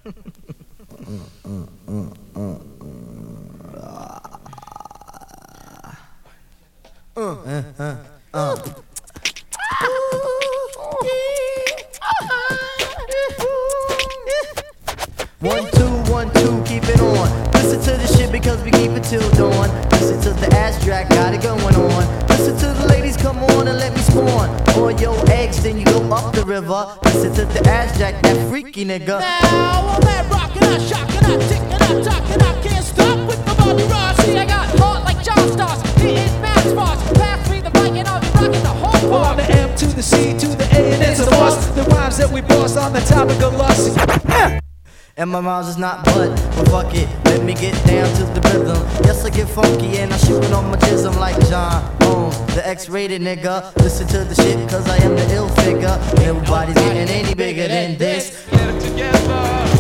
One, two, keep it on. Listen to the shit because we keep it till dawn. Listen to the ass track, got it going on. Listen to the ladies, come on and let me spawn. Or your eggs, then you go up the river. Listen to the ass jack, that freaky nigga. Now I'm at rockin', I'm shockin', I'm tickin', I'm talkin', I can't stop with the Bobby Ross. See, I got heart like John Stars, hitting mad spots. Pass me the mic and I'll be rockin' the whole part. Well, I'm the M to the C to the A and it's a boss. The rhymes that we boss on the topic of lust. And my rhymes is not but fuck it, let me get down to the rhythm. Yes, I get funky and I shoot it on my jism like John Holmes, the X-rated nigga. Listen to the shit cause I am the ill figure. Nobody's getting any bigger than this. Get it together.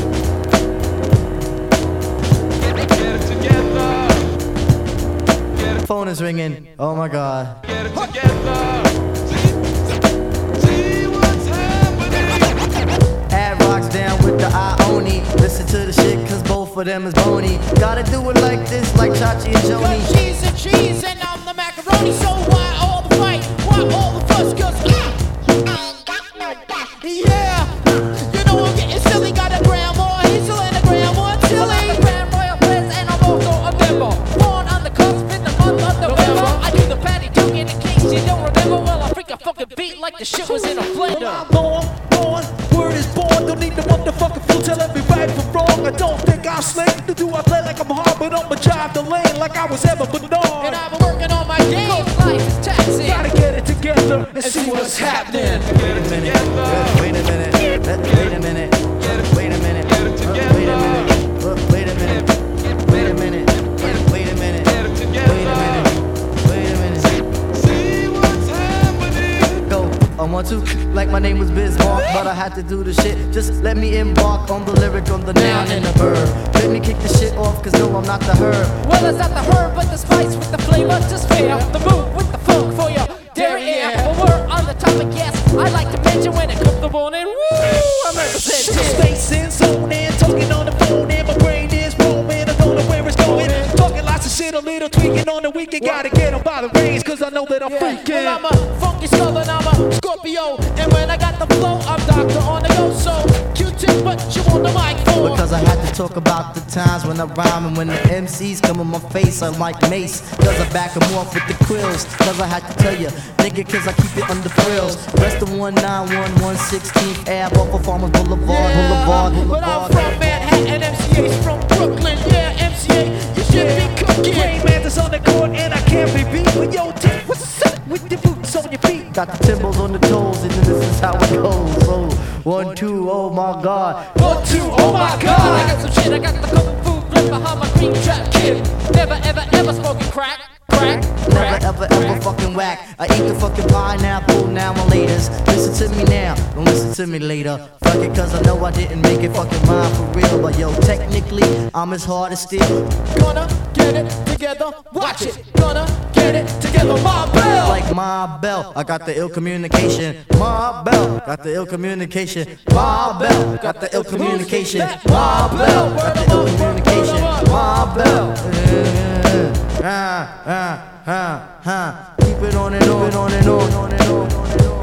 Get it together. Get it. Phone is ringing, oh my god. Get it together. See what's happening. Ad rocks down with the Ioni. Listen to the shit cause both of them is bony. Gotta do it like this, like Chachi and Joni. Cause she's a cheese and I'm the macaroni. So why all the fight? Why all the fuss? Cause yeah, you know I'm getting silly. Got a grandma, he's still in a grandma, silly. I'm the Grand Royal Prince and I'm also a member. Born on the cusp in the month of November. I do the patty duke in case you don't remember. Well, I freak a fucking beat like the shit was in a blender. I'm born, word is born. Don't need the motherfucking fool telling me right from wrong. I don't think I'm slick. Do I play like I'm hard, but I'ma drive the lane like I was ever Bernard. And I've been working on my game. Life is taxing. Gotta get it together and see what's happening. Get it together. Wait a minute, wait a minute, wait a minute, Get it together. wait a minute, wait a minute, wait a minute, wait a minute, Get it together. wait a minute. See what's happening. Go, I want to, like my name was Bismarck, but I had to do the shit. Just let me embark on the lyric, on the noun and the verb. Let me kick the shit off, cause no, I'm not the herb. Well, it's not the herb, but the spice with the flavor. Just fair, the move with the funk for your derriere. Well, we're on the topic, yes. I like to mention when it comes to morning. Woo, I'm representing. Space in, zone in, talking on the phone, and my brain is roaming. I don't know where it's going. Talking lots of shit, a little tweaking on the weekend. Gotta get them by the reins, cause I know that I'm freaking. Well, I'm a funky skull and I'm a Scorpio. And when I got the flow, I'm Doctor on the go. So, Q-tip, but you want the mic for? Because I had to talk about the times when I rhyme and when the MCs come in my face, I'm like Mace. Cause I back them off with the quills. Cause I had to tell you, nigga, cause I keep it under frills. Rest of 191 16th Ave off of Farmers Boulevard. But I'm from Manhattan, MCA's from Brooklyn. Yeah, MCA, you should be cooking. Rain man is on the court and I can't be beat. But yo, Tip, what's up with your boots on your feet? Got the timbals on the toes, and then this is how it goes. So, 1, 2, oh my god. 1, 2, oh my god. I got some shit, I got the kung fu flip behind my green trap kid. Never, ever, ever smoking crack. Never, ever, ever fucking whack. I eat the fucking pineapple now and laters. Listen to me now, don't listen to me later. Fuck it, cause I know I didn't make it fucking mine for real. But yo, technically, I'm as hard as steel. Gonna get it together, watch it. Gonna get it together, my bell. Like my bell, I got the ill communication. My bell, got the ill communication. My bell, got the ill communication. My bell, got the ill communication. My bell. Keep it on and on and on and on and on and on.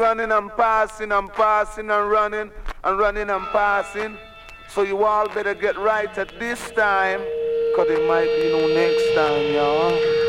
running and passing and passing and running and passing. So you all better get right at this time, cause it might be no next time, y'all.